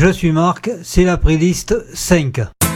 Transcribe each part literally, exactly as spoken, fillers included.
Je suis Marc, c'est la playlist cinq.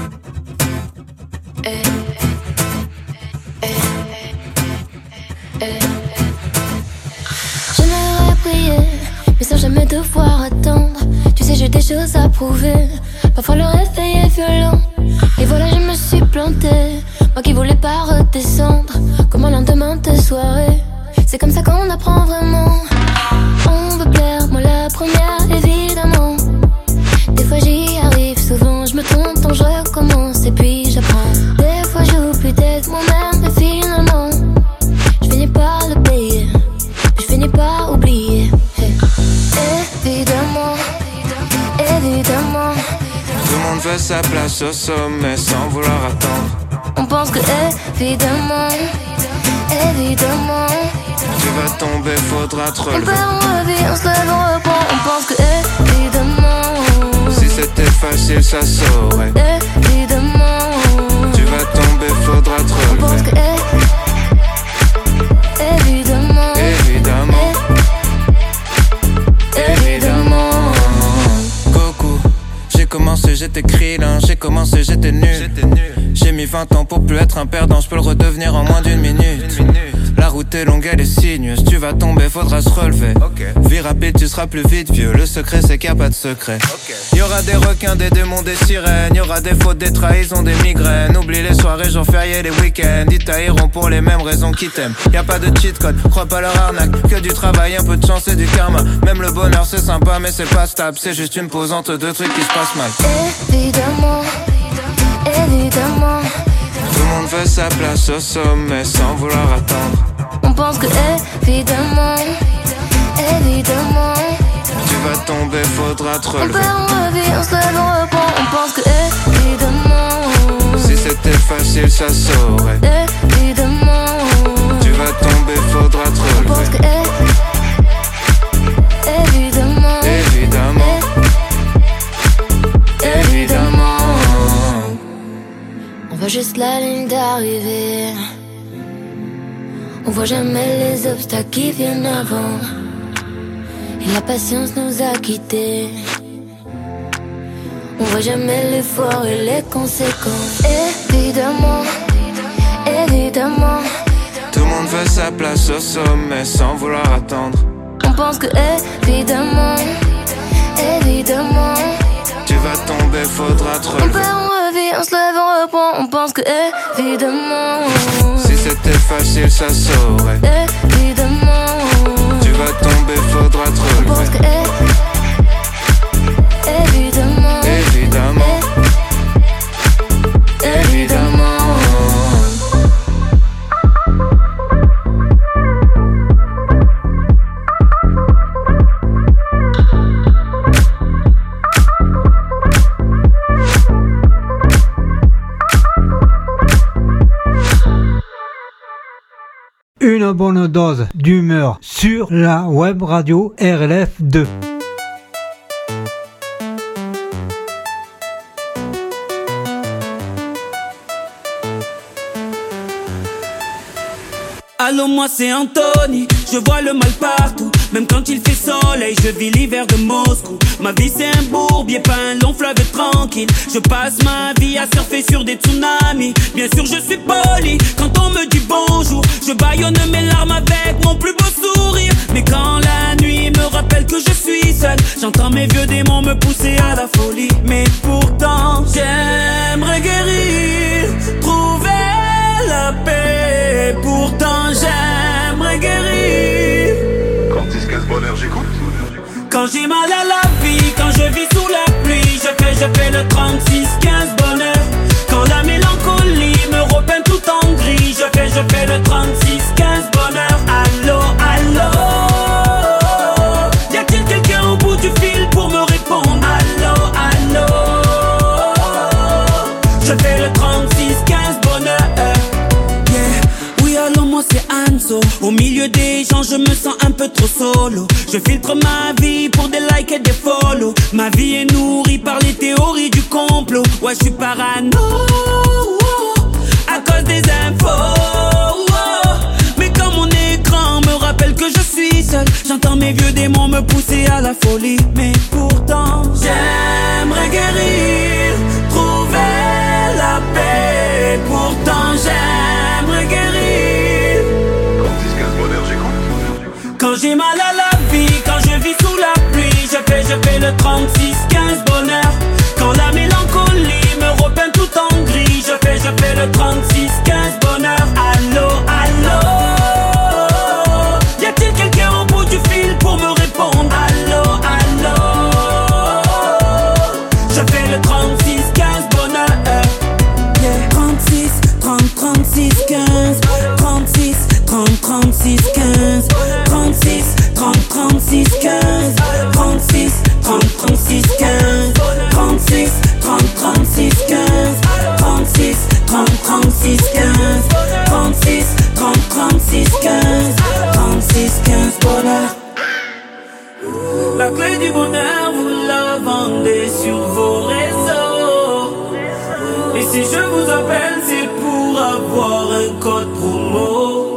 J'aimerais prier, mais sans jamais devoir attendre. Tu sais, j'ai des choses à prouver. Parfois le réveil est violent. Et voilà, je me suis plantée. Moi qui voulais pas redescendre, comme un lendemain de soirée. C'est comme ça qu'on apprend vraiment. On veut plaire, moi la première, évidemment. Des fois j'y arrive, souvent je me trompe, donc je recommence et puis j'apprends. Des fois j'oublie d'être moi-même, mais finalement je finis par le payer, je finis par oublier. Hey. Évidemment, évidemment, tout le monde veut sa place au sommet sans vouloir attendre. On pense que évidemment, évidemment, tu vas tomber, faudra te relever. On perd, on revient, on se lève, on reprend. On pense que évidemment, si c'était facile ça saurait. Évidemment, tu vas tomber, faudra te relever. On pense que évidemment, évidemment, évidemment. Coucou, j'ai commencé, j'étais krillin, j'ai commencé, j'étais nul. J'ai mis vingt ans pour plus être un perdant, je peux le redevenir en moins d'une minute. La route est longue, elle est sinueuse, tu vas tomber, faudra se relever. Okay. Vie rapide, tu seras plus vite vieux, le secret c'est qu'il n'y a pas de secret. Okay. Y'aura des requins, des démons, des sirènes, y'aura des fautes, des trahisons, des migraines. Oublie les soirées, jours fériés, les week-ends, ils tailleront pour les mêmes raisons qu'ils t'aiment. Y'a pas de cheat code, crois pas leur arnaque, que du travail, un peu de chance et du karma. Même le bonheur c'est sympa mais c'est pas stable, c'est juste une pause entre deux trucs qui se passent mal. Évidemment, évidemment, tout le monde veut sa place au sommet sans vouloir attendre. On pense que évidemment, évidemment, tu vas tomber, faudra te relever. On perd, on revient, on se lève, on reprend. On pense que évidemment, si c'était facile ça saurait. Évidemment, tu vas tomber, faudra te relever. On pense que évidemment, évidemment, évidemment. On voit juste la ligne d'arrivée. On voit jamais les obstacles qui viennent avant. Et la patience nous a quittés. On voit jamais l'effort et les conséquences. Évidemment, évidemment, tout le monde veut sa place au sommet sans vouloir attendre. On pense que évidemment, évidemment, tu vas tomber, faudra te relever. On perd, on revient, on se lève, on reprend. On pense que évidemment, si c'était facile ça saurait. Évidemment, tu vas tomber, faudra te relever. On pense que évidemment, évidemment, évidemment. Une bonne dose d'humeur sur la web radio R L F deux. Allô, moi c'est Anthony, je vois le mal partout. Même quand il fait soleil, je vis l'hiver de Moscou. Ma vie c'est un bourbier, pas un long fleuve tranquille. Je passe ma vie à surfer sur des tsunamis. Bien sûr je suis poli, quand on me dit bonjour, je bâillonne mes larmes avec mon plus beau sourire. Mais quand la nuit me rappelle que je suis seul, j'entends mes vieux démons me pousser à la folie. Mais pourtant j'aimerais guérir, trouver la paix. Pourtant j'aimerais guérir. Quand dix quinze bonheur j'écoute. Quand j'ai mal à la vie, quand je vis sous la pluie, je fais, je fais le trente-six quinze bonheur. Quand la mélancolie me repeint tout en gris, je fais, je fais le trente-six quinze bonheur. Allô, allô, y a-t-il quelqu'un au bout du fil pour me répondre? Allô, allô, je fais le trente-six quinze bonheur. Moi c'est Anso, au milieu des gens je me sens un peu trop solo. Je filtre ma vie pour des likes et des follow. Ma vie est nourrie par les théories du complot. Ouais je suis parano à cause des infos. Mais quand mon écran me rappelle que je suis seul, j'entends mes vieux démons me pousser à la folie. Mais pourtant j'aime j'ai mal à la vie quand je vis sous la pluie. Je fais, je fais le trente-six quinze bonheur. Quand la mélancolie me repeint tout en gris, je fais, je fais le trente-six quinze bonheur. Allô, allô, y a-t-il quelqu'un au bout du fil pour me répondre? Allô, allô, je fais le trente-six quinze bonheur. Yeah. trente-six, trente, trente-six, quinze. trente-six, trente, trente-six, quinze. trente-six, trente, trente-six, quinze. trente-six, trente, trente-six, quinze. trente-six, trente, trente-six, quinze. trente-six, trente, trente-six, quinze. trente-six, trente, trente-six, quinze. trente-six, quinze bonheur. La clé du bonheur, vous la vendez sur vos réseaux. Et si je vous appelle, c'est pour avoir un code promo.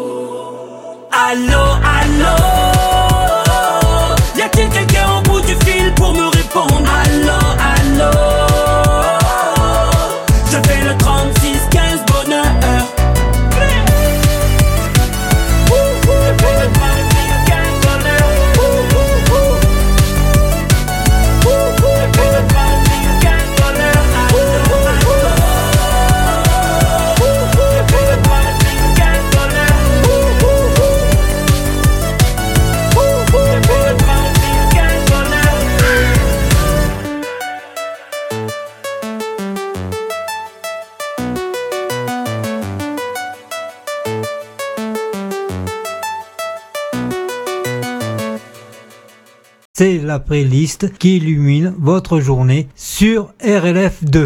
Allô, allô, y a-t-il quelqu'un au bout du fil pour me répondre? Allô, allô, je fais le trente-six quinze bonheur. C'est la playlist qui illumine votre journée sur R L F deux.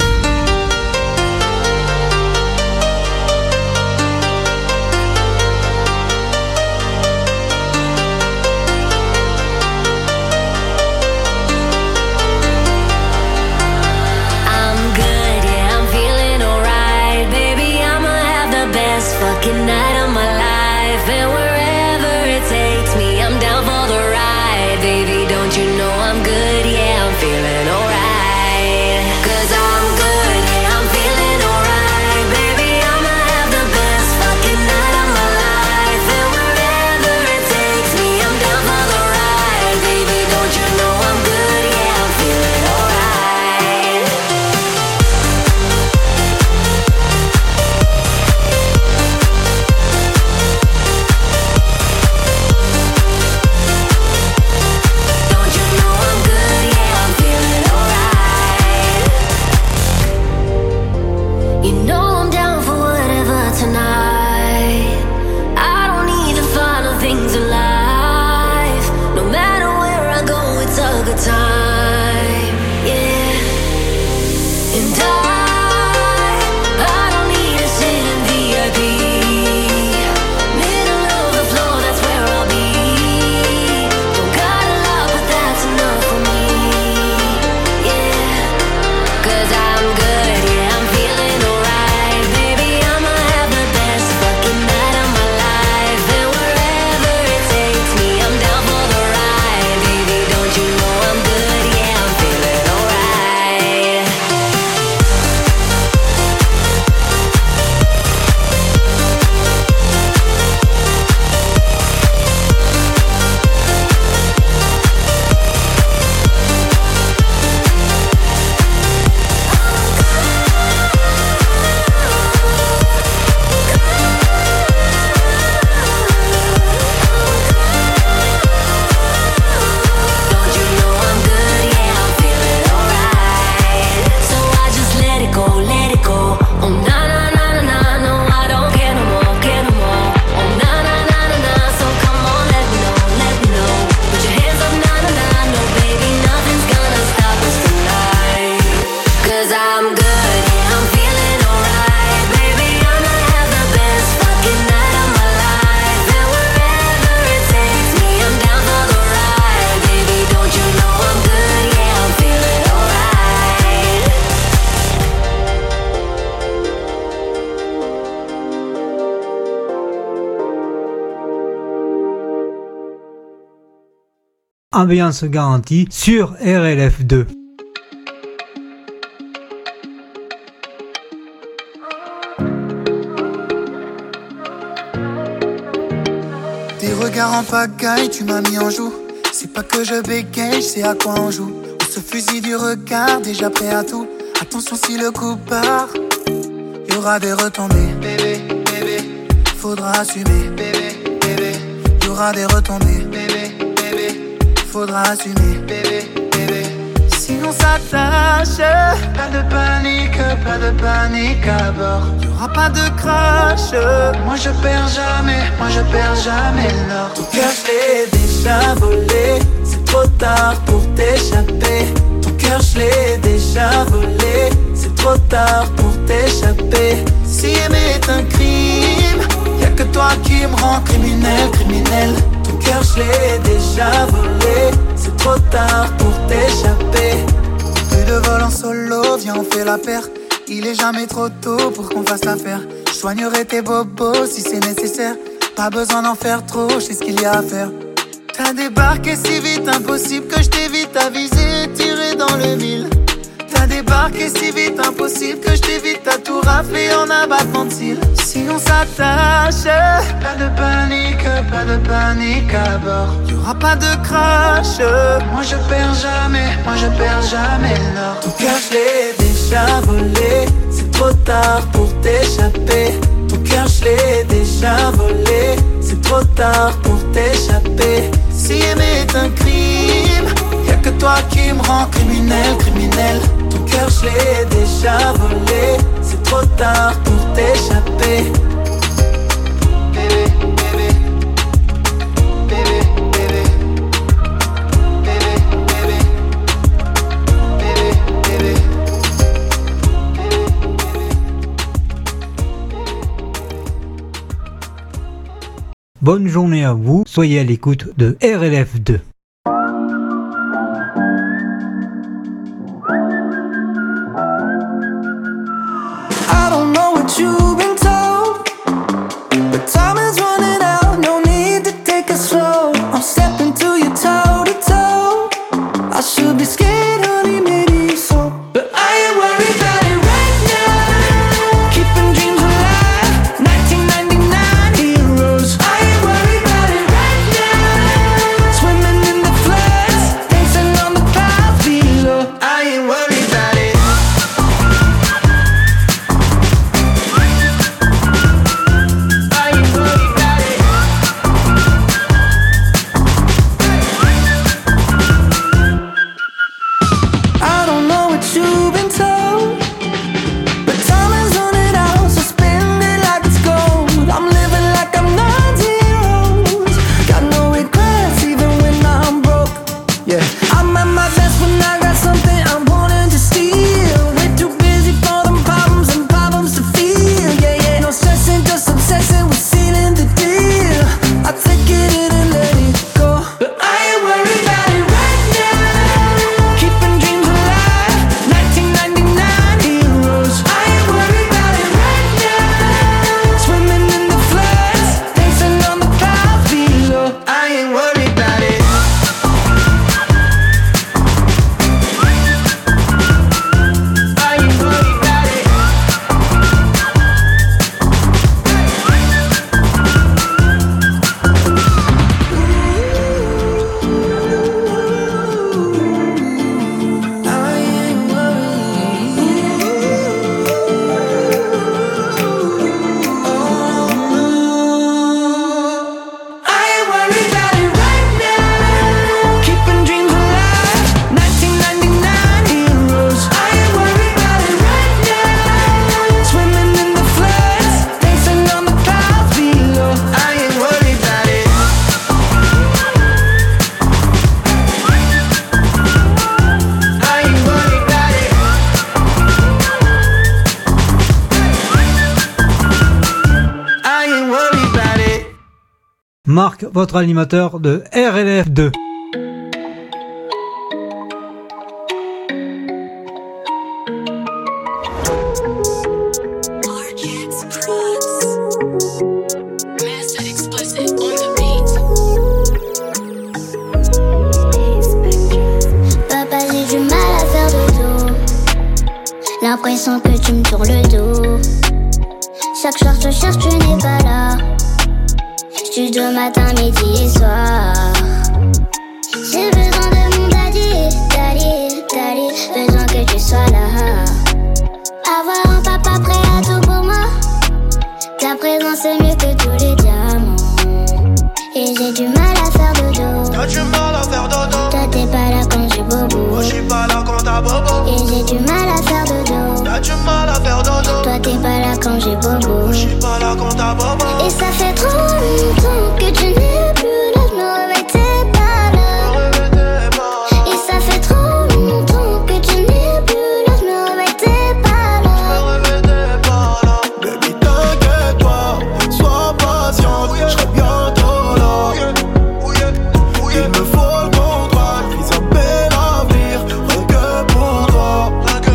Ambiance garantie sur R L F deux. T'es regard en pagaille, tu m'as mis en joue. C'est pas que je bégaye, je sais à quoi on joue. On se fusille du regard, déjà prêt à tout. Attention si le coup part, y'aura des retombées. Bébé, bébé, faudra assumer. Bébé, bébé, y'aura des retombées. Bébé, bébé, faudra assumer. Bébé, bébé, si on s'attache, pas de panique, pas de panique à bord. Y'aura pas de crash, moi je perds jamais, moi je perds jamais l'or. Ton cœur je l'ai déjà volé, c'est trop tard pour t'échapper. Ton cœur je l'ai déjà volé, c'est trop tard pour t'échapper. Si aimer est un crime, y'a que toi qui me rend criminel, criminel. Ton cœur je l'ai déjà volé, c'est trop tard pour t'échapper. Plus de vol en solo, viens on fait la paire. Il est jamais trop tôt pour qu'on fasse l'affaire. Je soignerai tes bobos si c'est nécessaire. Pas besoin d'en faire trop, je sais ce qu'il y a à faire. T'as débarqué si vite, impossible que je t'évite à viser, tirer dans le mille. T'as débarqué si vite, impossible que je t'évite à tout rafler en abattement de cils. Si on s'attache, pas de panique, pas de panique à bord. Y'aura pas de crash, moi je perds jamais, moi je perds jamais l'or. Ton cœur je l'ai déjà volé, c'est trop tard pour t'échapper. Ton cœur je l'ai déjà volé, c'est trop tard pour t'échapper. Si aimer est un crime, y'a que toi qui me rend criminel, criminel. Ton cœur je l'ai déjà volé, c'est trop tard pour t'échapper. Bébé, bébé, bébé, bébé, bébé, bébé, bébé, bébé. Bonne journée à vous, soyez à l'écoute de R L F deux. I don't know what you've been told, but time is running out, no need to take it slow. I'm stepping to you toe to toe. I should be scared, honey, maybe so, but I ain't worried about it right now. Keeping dreams alive, nineteen ninety-nine heroes. I ain't worried about it right now. Swimming in the floods, dancing on the clouds below. I ain't worried about it. I don't know what you've been told, but time is running out, so spend it like it's gold. I'm living like I'm not zeros. Got no regrets even when I'm broke. Yeah, I'm at my best when I got something I'm wanting to steal. Way too busy for them problems and problems to feel. Yeah, yeah, no stressing, just obsessing with sealing the deal. I take it in and let it go, but I ain't worried about it right now. Keeping dreams alive, nineteen ninety-nine heroes. I ain't worried about it right now. Swimming in the floods, dancing on the clouds below. I ain't worried about it. I ain't worried about it. I ain't I ain't worried about it right now. Keeping dreams alive, nineteen ninety-nine heroes. I ain't worried about it right now. Swimming in the floods, dancing on the clouds below. I ain't worried about it. I ain't worried about it. I ain't worried about it. Marc, votre animateur de R L F deux. Papa, j'ai du mal à faire dodo. L'impression que tu me tournes le dos. Chaque soir je te cherche, tu n'es pas là. Studio matin, midi et soir. J'ai besoin de mon daddy, daddy, daddy. Besoin que tu sois là. Avoir un papa prêt à tout pour moi. Ta présence c'est mieux que tous les diamants. Et j'ai du mal à faire dodo. T'as du mal à faire dodo. Toi t'es pas là quand j'ai bobo. Moi j'suis pas là quand t'as bobo. Et j'ai du mal à faire dodo. T'as du mal à faire dodo. Toi t'es pas là quand j'ai bobo. Moi j'suis pas là quand t'as bobo. Et ça fait trop longtemps que tu n'es plus là. Je me réveille, t'es pas là. Et ça fait trop longtemps que tu n'es plus là. Je me réveille, t'es pas là. Baby t'inquiète pas, sois patiente, j'serai bientôt là. Il me faut le contrôle, fils un bel avenir, rien que pour toi.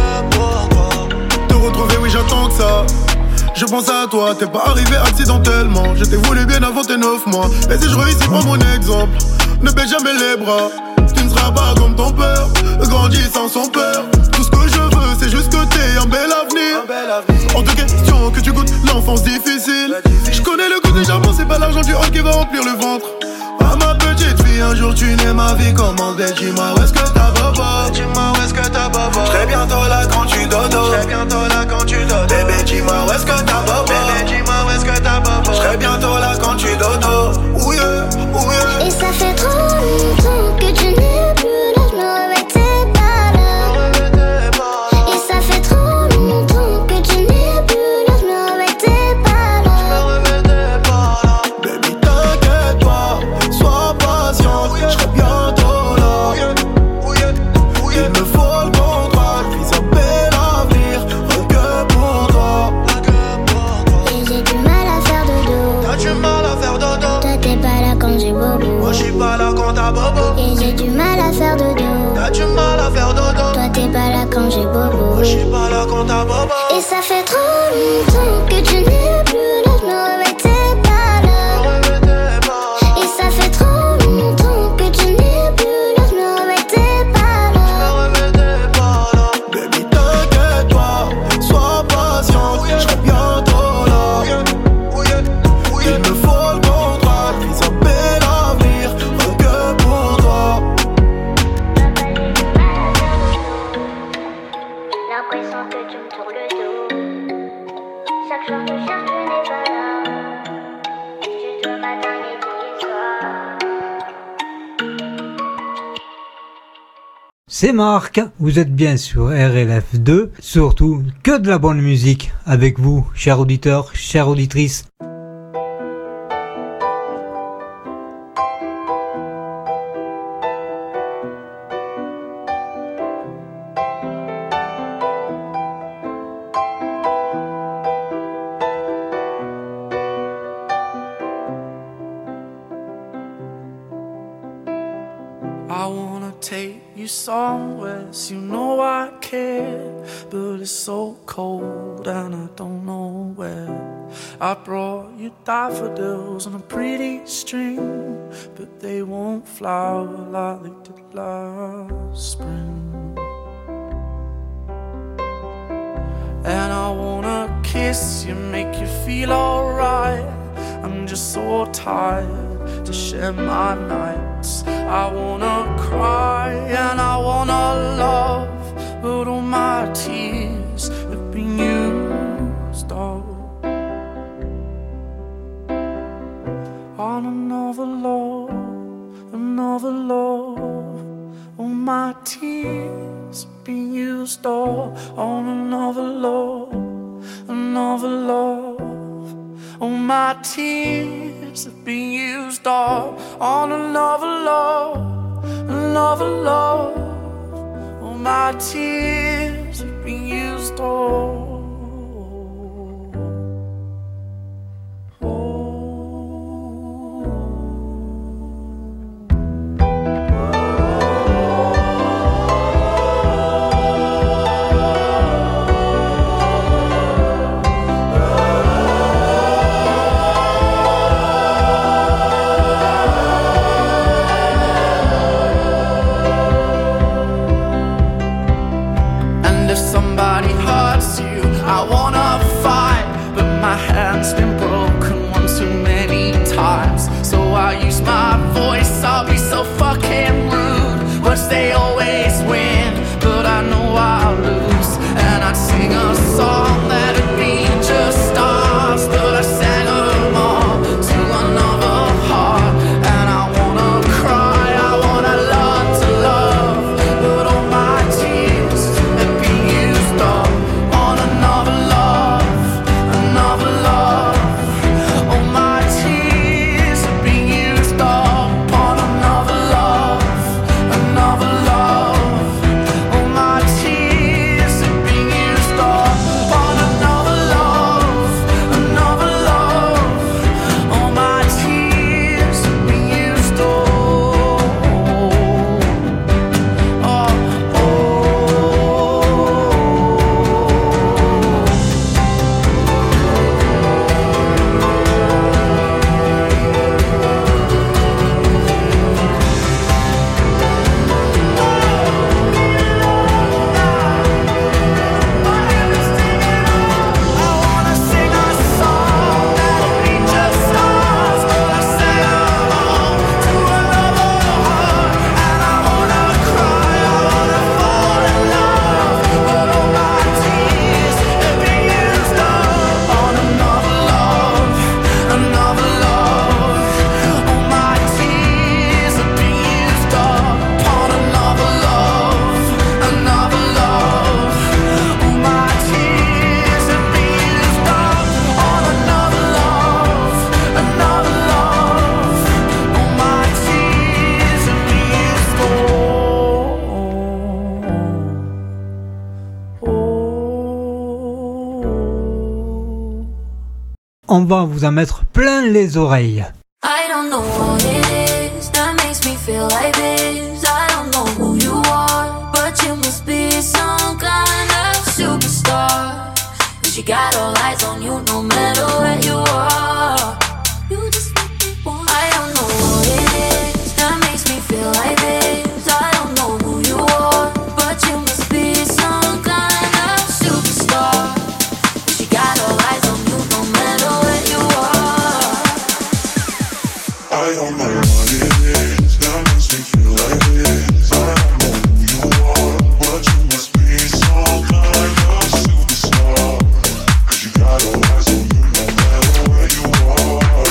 Te retrouver, oui j'attends que ça. Je pense à toi, t'es pas arrivé accidentellement. Je t'ai voulu bien avant tes neuf mois. Et si je réussis, prends mon exemple. Ne baisse jamais les bras. Tu ne seras pas comme ton père, grandis sans son père. Tout ce que je veux, c'est juste que t'aies un bel avenir. En deux questions, que tu goûtes l'enfance difficile. Je connais le goût des diamants, c'est pas l'argent du hall qui va remplir le ventre. Ah ma petite fille, un jour tu n'es ma vie. Comment dis-moi où est-ce que t'as bobo? Dis-moi où est-ce que t'as bobo? J'serai bientôt là quand tu dodo. J'serai bientôt là quand tu dodo. Bébé dis-moi où est-ce que t'as bobo? Bébé dis-moi où est-ce que t'as bobo? J'serai bientôt là quand tu dodo. Ouh yeah, ouh yeah. Et ça fait trop longtemps que tu n'es plus là. Je me réveille, t'es pas là. Et ça fait trop longtemps que tu n'es plus là. Je me réveille, t'es pas là. Baby t'inquiète pas, sois patiente, j'serai bientôt là. Il me faut le contrôle, fils un bel avenir, rien que pour toi. Et j'ai du mal à faire dodo. T'as du mal à faire dodo. Toi t'es pas là quand j'ai bobo. Moi j'suis pas là quand t'as bobo. Et j'ai du mal à faire dodo. T'as du mal à faire dodo. Toi t'es pas là quand j'ai bobo. Moi j'suis pas là quand t'as bobo. Et ça fait trop longtemps que tu n'es plus là. Je me réveille, t'es pas là. Et ça fait trop longtemps que tu n'es plus là. Je me réveille, t'es pas là. Baby t'inquiète pas, sois patiente, j'serai bientôt là. Il me faut le contrôle, fils un bel avenir, rien que pour toi. L'impression que tu me tournes le dos. Chaque jour je cherche, tu n'es pas là. Studio matin, midi et soir. C'est Marc, vous êtes bien sur R L F deux, surtout que de la bonne musique avec vous, chers auditeurs, chères auditrices. I wanna take you somewhere, so you know I care, but it's so cold and I don't know where. I brought you daffodils on a pretty string, but they won't flower like they did last spring. And I wanna kiss you, make you feel alright. I'm just so tired to share my nights. I wanna cry and I wanna love, but all my tears have been used up on another love, another love. All my tears have been used up on another love, another love. All my tears have been used up on another love, another love. All my tears have been used up. Hand's been broken one too many times. on va vous en mettre plein les oreilles. I don't know what it is that makes me feel like this. I don't know who you are, but you must be some kind of superstar. 'Cause you got all eyes on you no matter where you are. You just make me want. I don't know what it is that makes me feel like this. I don't know who you are, but you must be some kind of superstar. 'Cause you got all eyes on you no matter where you are. I don't know what it is that makes me feel like this. I don't know who you are, but you must be some kind of superstar. 'Cause you got all eyes on you no matter where you are.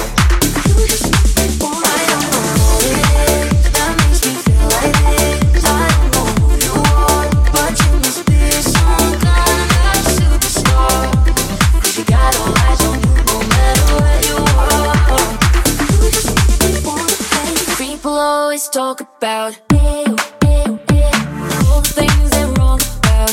I don't know what it is that makes me feel like this. I don't know who you are, but you must be some kind of superstar. 'Cause you got all eyes on you no matter where you are. People always talk about all the things they're wrong about.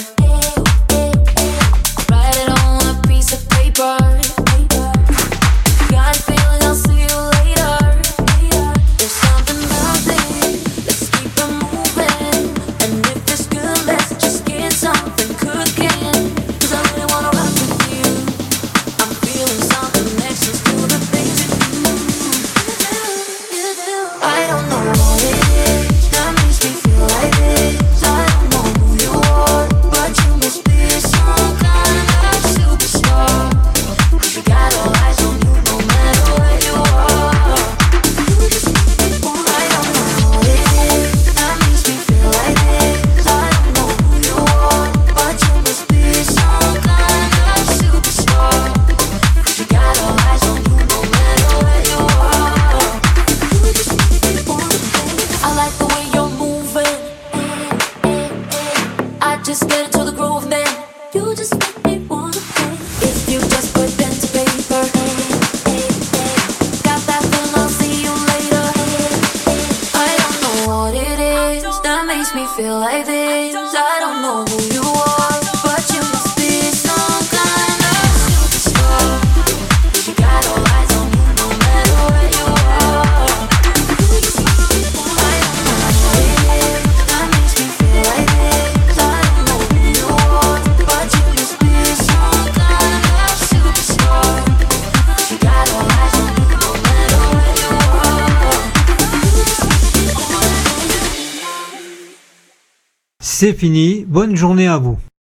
Write it on a piece of paper. Got a feeling I'll see you later. There's something about this, let's keep it moving. And if it's good, let's just get something cooking. 'Cause I really wanna rock with you. I'm feeling something next to the things you do. I don't know what it is that makes me feel like this. I don't know who you are, but you must be some kind of superstar. 'Cause you got all eyes on you no matter where you are. I don't know what it is that makes me feel like this. I don't know who you are, but you must be some kind of superstar. 'Cause you got all eyes on you no matter where you are. I like the way you're moving. I just get into the groove, man. You just make me wanna play. If you just put pen to paper, got that feeling I'll see you later. I don't know what it is that makes me feel like this. I don't know who you are, but you must be some kind of superstar. 'Cause you got all eyes on you no matter where you are. I don't know what it is that makes me feel like this. I don't know who you are, but you must be some kind of superstar. 'Cause you got all eyes on you no matter where you are. C'est fini, bonne journée à vous.